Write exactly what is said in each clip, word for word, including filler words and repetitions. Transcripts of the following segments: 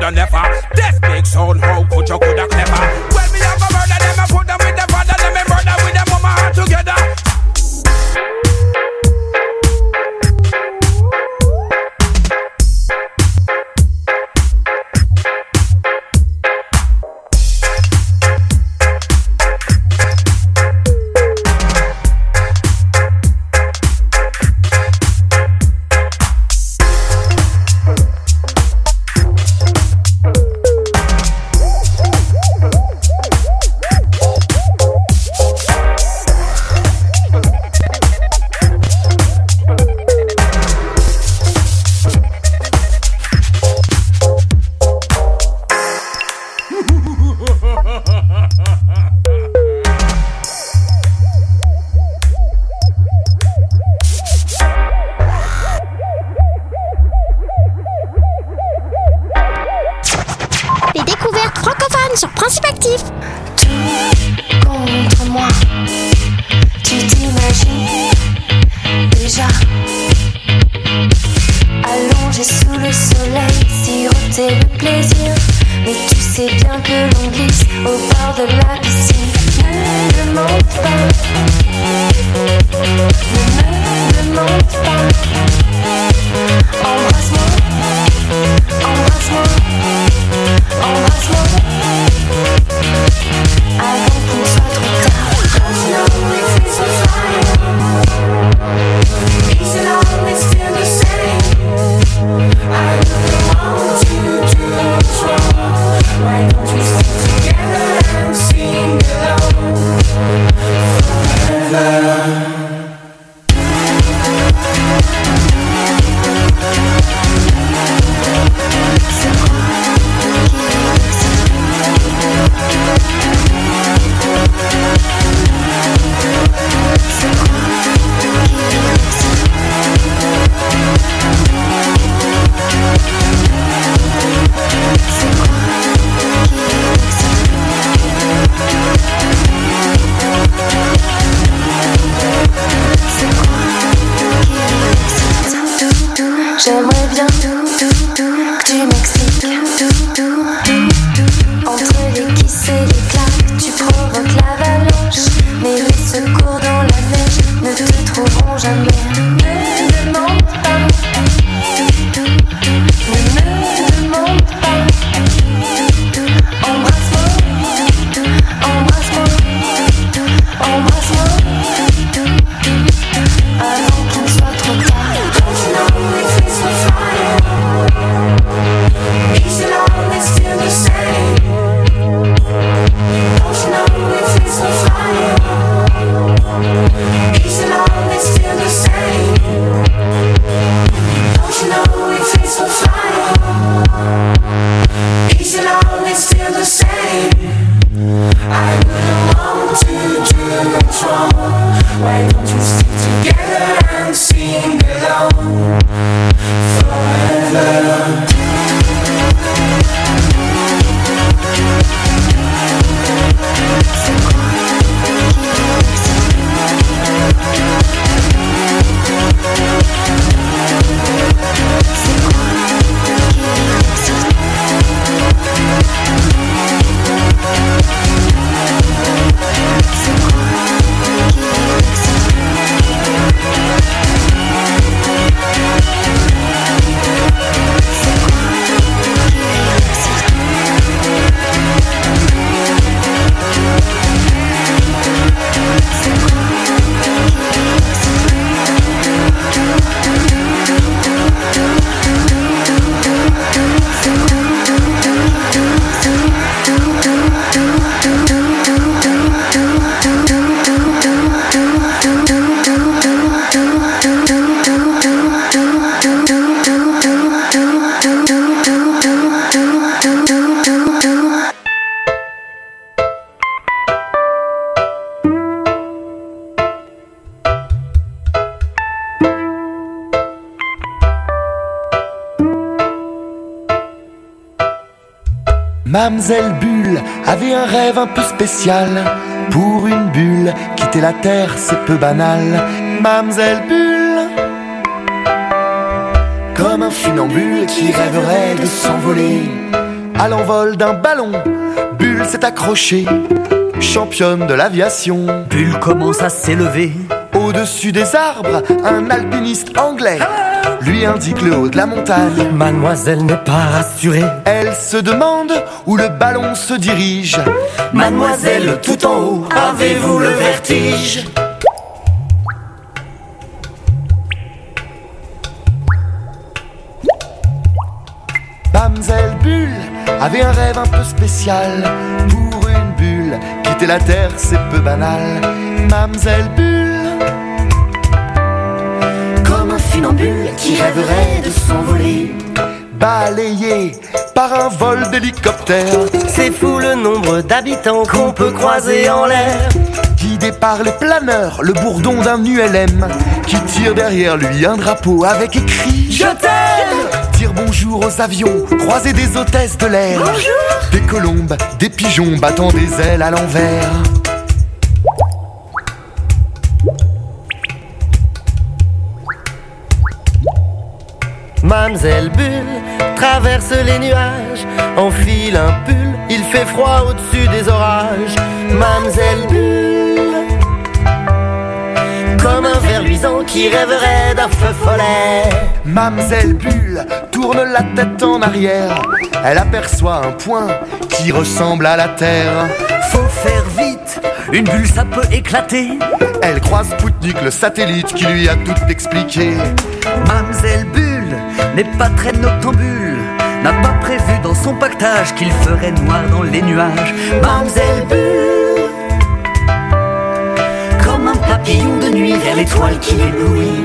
you never. This big sound, how could you coulda clever? When me have a murder them, I put them with the father, let me murder with them mama all together. J'aimerais bien que tu m'excites. Entre les kisses et les claques, tu provoques l'avalanche. Mais les secours dans la neige ne te trouveront jamais. Ne me demande pas, ne me demande pas. Embrasse-moi, embrasse-moi, embrasse-moi, avant qu'il ne soit trop tard. Don't you know it feels so fire? Is it always still the same? Don't you know it feels so fire? Is it always still the same? Don't you know it feels so fire? Is it always still the same? I wouldn't want to do what's wrong. Why don't you stick together and sing alone forever? Mamselle Bulle avait un rêve un peu spécial. Pour une bulle, quitter la terre c'est peu banal. Mamselle Bulle, comme un funambule qui rêverait de s'envoler, à l'envol d'un ballon. Bulle s'est accrochée, championne de l'aviation. Bulle commence à s'élever. Au-dessus des arbres, un alpiniste anglais lui indique le haut de la montagne. Mademoiselle n'est pas rassurée. Elle se demande où le ballon se dirige. Mademoiselle, tout en haut, avez-vous le vertige? Mamselle Bulle avait un rêve un peu spécial. Pour une bulle, quitter la terre c'est peu banal. Mamselle Bulle, comme un funambule qui rêverait de s'envoler, balayé par un vol d'hélicoptère. C'est fou le nombre d'habitants qu'on peut croiser en l'air. Guidé par les planeurs, le bourdon d'un U L M qui tire derrière lui un drapeau avec écrit Je t'aime. Dire bonjour aux avions, croiser des hôtesses de l'air. Bonjour. Des colombes, des pigeons battant des ailes à l'envers. Mamselle Bulle traverse les nuages, enfile un pull, il fait froid au-dessus des orages. Mamselle Bulle, comme un ver luisant qui rêverait d'un feu follet. Mamselle Bulle tourne la tête en arrière. Elle aperçoit un point qui ressemble à la terre. Faut faire vite, une bulle ça peut éclater. Elle croise Spoutnik, le satellite qui lui a tout expliqué. Mamselle Bulle n'est pas très noctambule, n'a pas prévu dans son pactage qu'il ferait noir dans les nuages. Mamselle Bulle, comme un papillon de nuit vers l'étoile qui l'éblouit.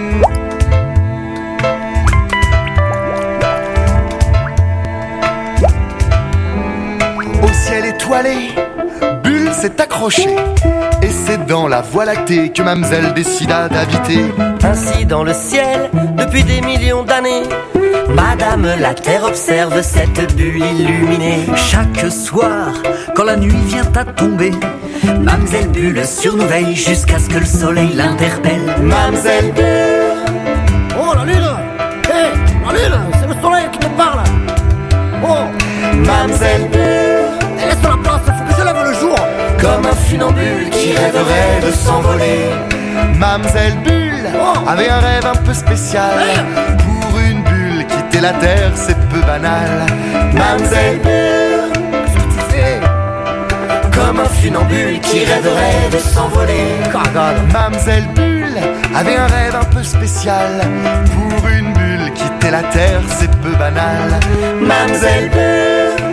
Au ciel étoilé, Bulle s'est accrochée. Et c'est dans la Voie lactée que Mamselle décida d'habiter. Ainsi dans le ciel, depuis des millions d'années, Madame la Terre observe cette bulle illuminée. Chaque soir, quand la nuit vient à tomber, Mamselle Bulle sur nous veille jusqu'à ce que le soleil l'interpelle. Mamselle Bulle, oh la lune, hé, hey, la lune, c'est le soleil qui nous parle. Oh, Mamselle Bulle, laisse la place, faut que je lève le jour. comme un funambule qui rêverait de s'envoler. Mamselle Bulle avait un rêve un peu spécial. Pour une bulle, quitter la terre c'est peu banal. Mamselle Bulle, qu'est-ce que tu fais? comme un funambule qui rêverait de s'envoler. Mamselle Bulle avait un rêve un peu spécial. Pour une bulle, quitter la terre c'est peu banal. Mamselle Bulle,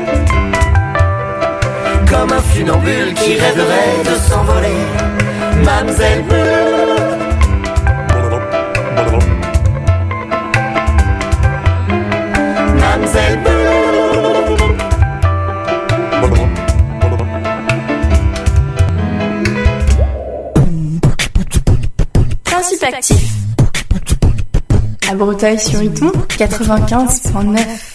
comme un funambule qui rêverait de s'envoler. Mamselle Bulle, Mamselle Bulle. Principe actif. À Breteuil sur Iton, quatre-vingt-quinze virgule neuf.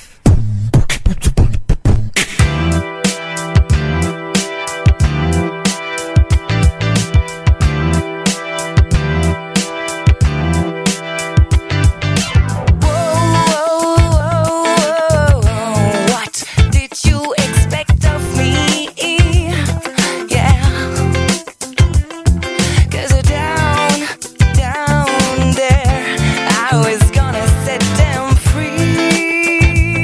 I was gonna set them free.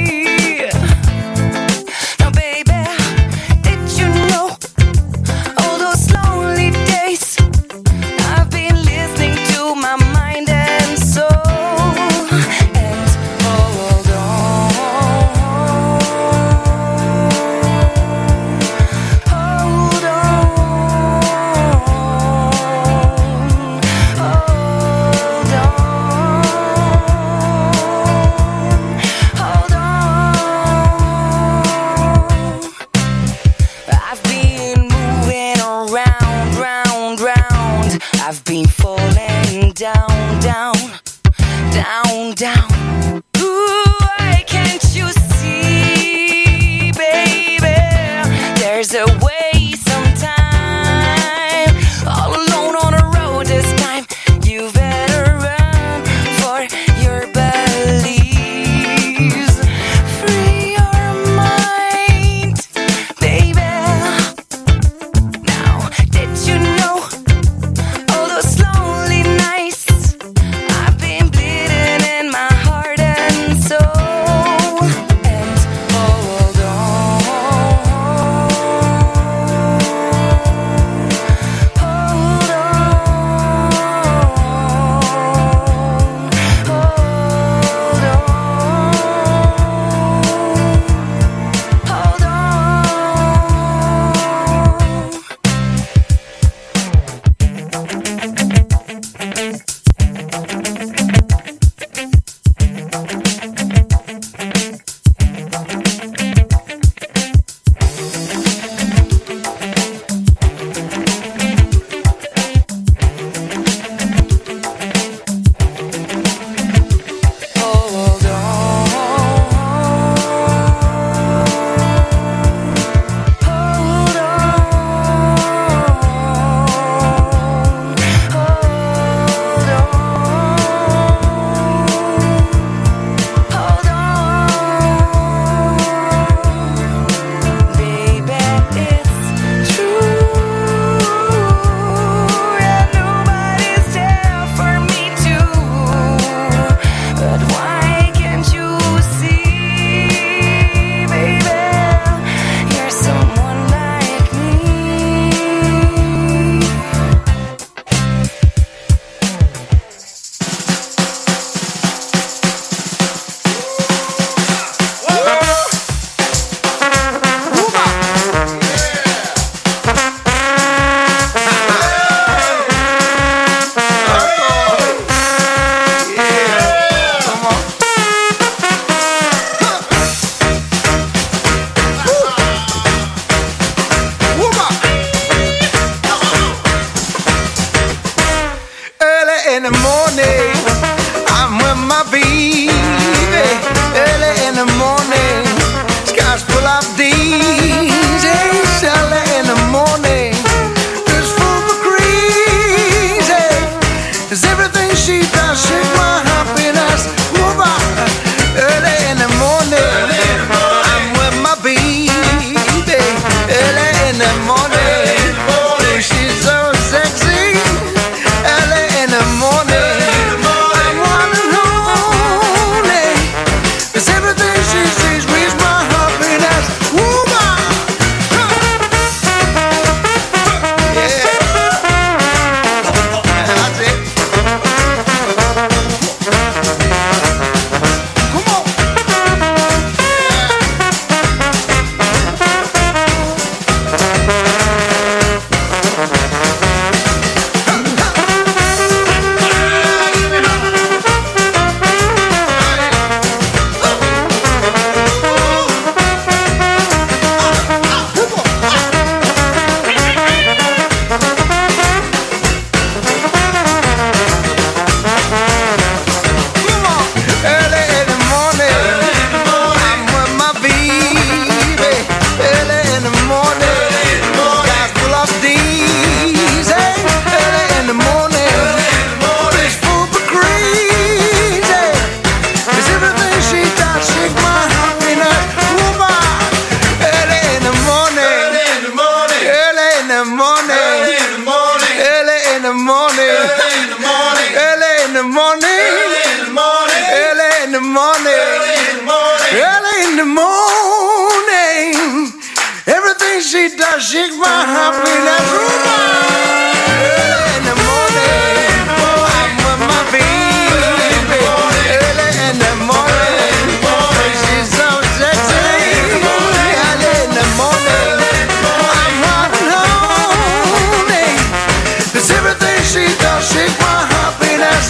Early in the morning, everything she does, she's my happiness. Early in the morning, oh, I'm with my baby. Early in the morning, she's so sexy. Early in the morning, oh, I'm all alone. 'Cause everything she does, she's my happiness.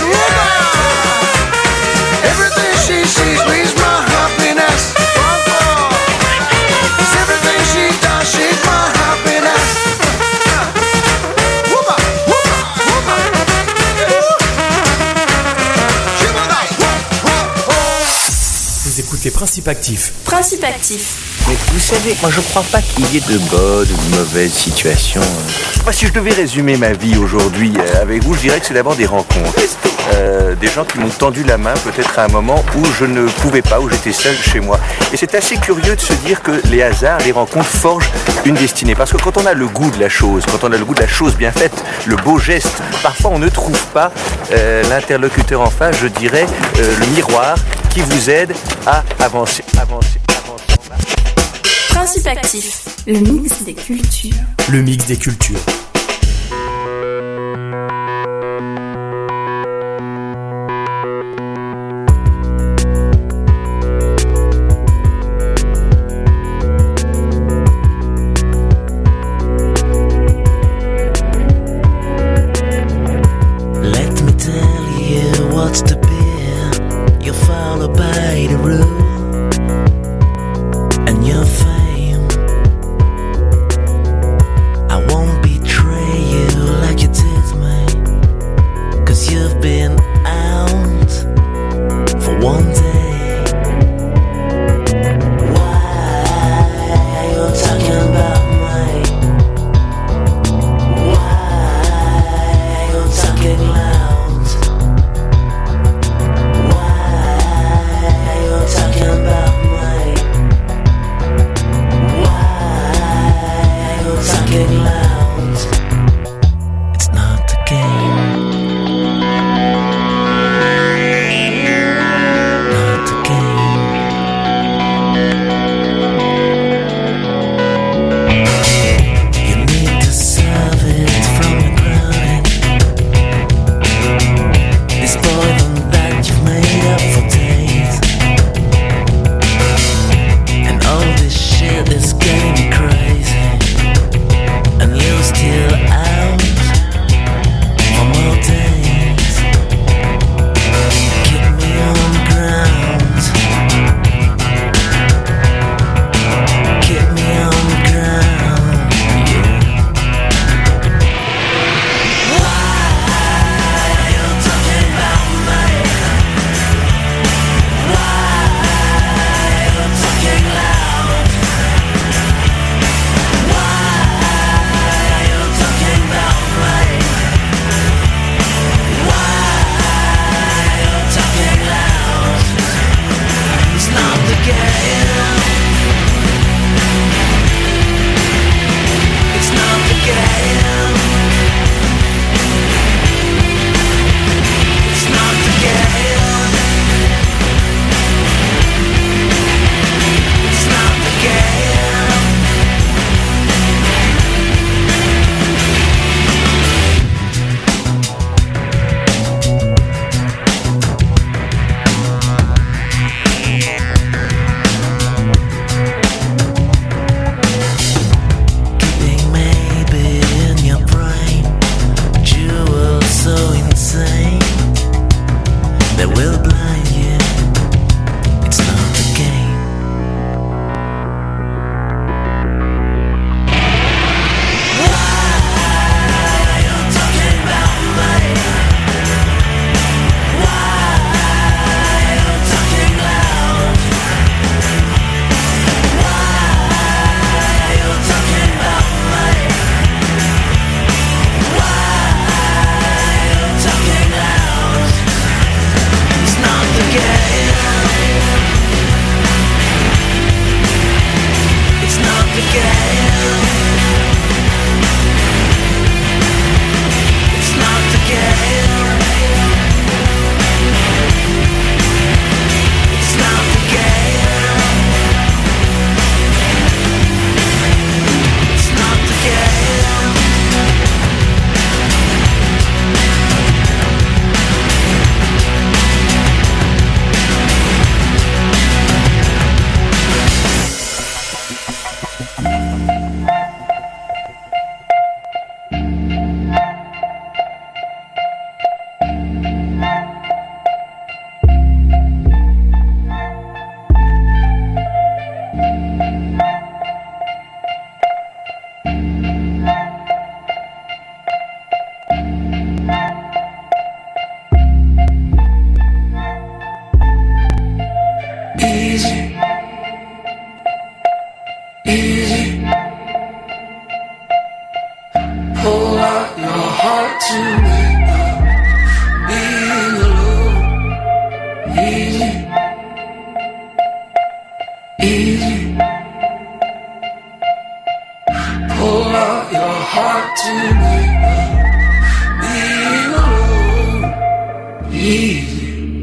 Everything she sees brings my happiness. Cause everything she does, she's my happiness. Whoop-a, whoop-a, whoop-a. Vous écoutez Principe Actif. Principe Actif. Mais vous savez, moi je crois pas qu'il y ait de bonnes ou de mauvaises situations. Moi, si je devais résumer ma vie aujourd'hui euh, avec vous, je dirais que c'est d'abord des rencontres. Euh, des gens qui m'ont tendu la main peut-être à un moment où je ne pouvais pas, où j'étais seul chez moi. Et c'est assez curieux de se dire que les hasards, les rencontres forgent une destinée. Parce que quand on a le goût de la chose, quand on a le goût de la chose bien faite, le beau geste, parfois on ne trouve pas euh, l'interlocuteur en face, je dirais, euh, le miroir qui vous aide à avancer, avancer, avancer. Principe Actif, le mix des cultures. Le mix des cultures. Let me tell you what's to be. You'll follow by the rule and your fame. I won't betray. easy. Pull out your heart to make being alone easy.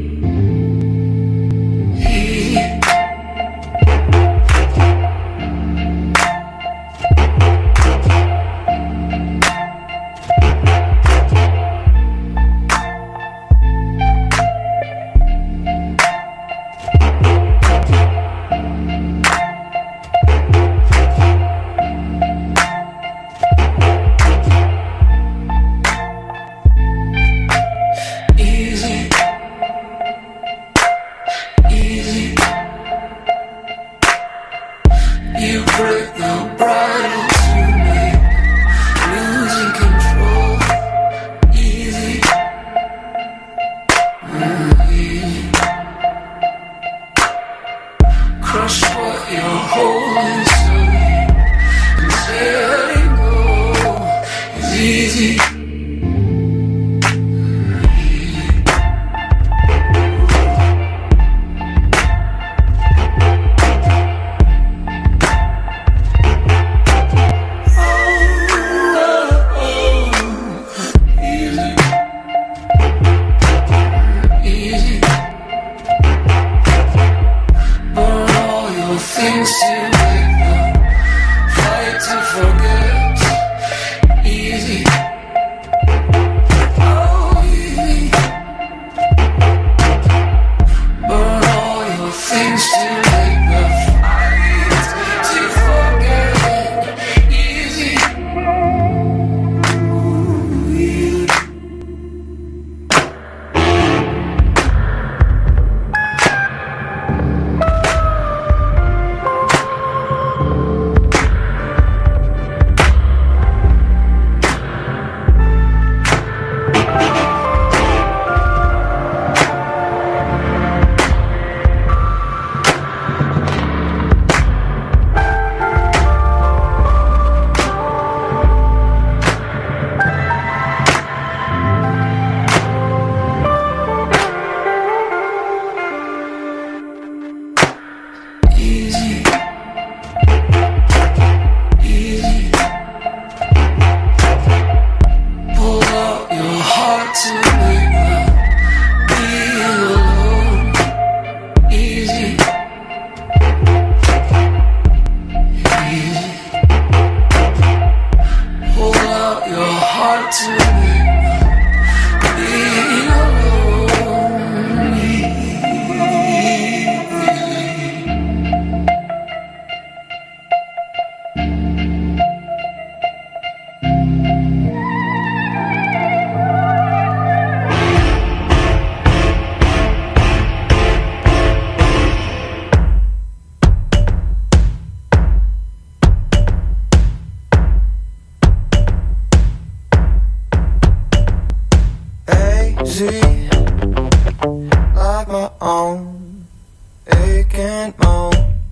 Like my own aching moan,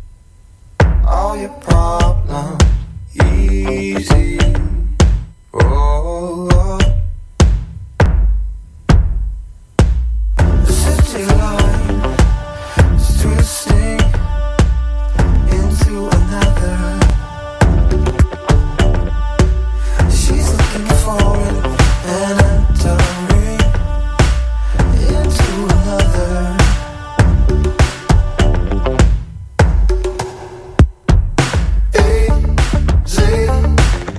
all your problems easy. Oh, oh. The city line is twisting into another. She's looking for an entering into another. Easy.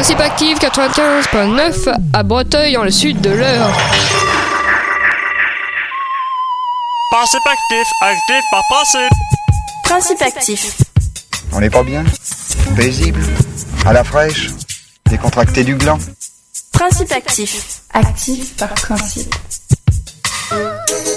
Principe actif quatre-vingt-quinze virgule neuf à Breteuil, dans le sud de l'Eure. Principe actif, actif par principe. Principe actif. On n'est pas bien? Paisible? À la fraîche? Décontracté du gland? Principe actif. Actif par principe.